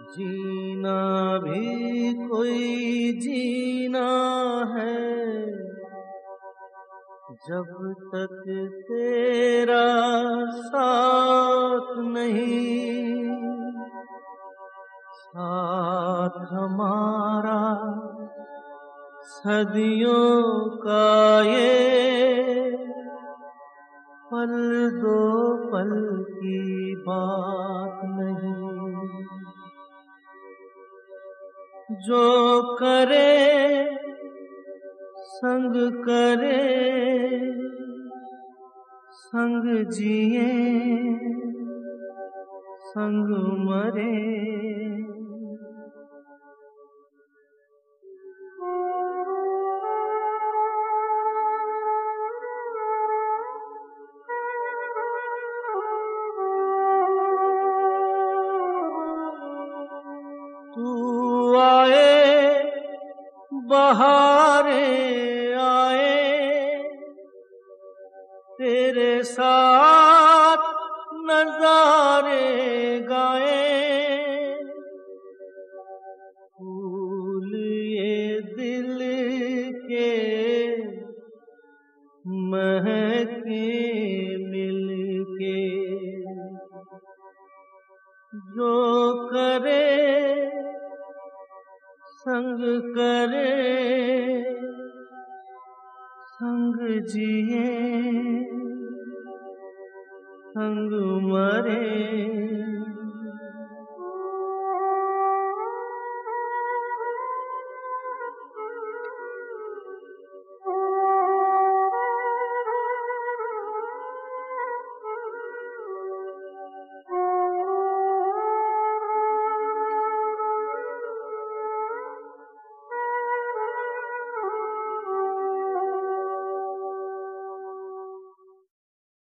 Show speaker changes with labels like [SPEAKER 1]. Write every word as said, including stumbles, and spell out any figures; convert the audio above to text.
[SPEAKER 1] जीना भी कोई जीना है जब तक तेरा साथ नहीं, साथ हमारा सदियों का ये पल दो पल की बात नहीं। जो करे संग करे, संग जिए संग मरे। तू आए बहारें आए, तेरे साथ नज़ारे गाए। फूल ये दिल के महके मिलके, जो करे संग करे संग जिए संग मरे।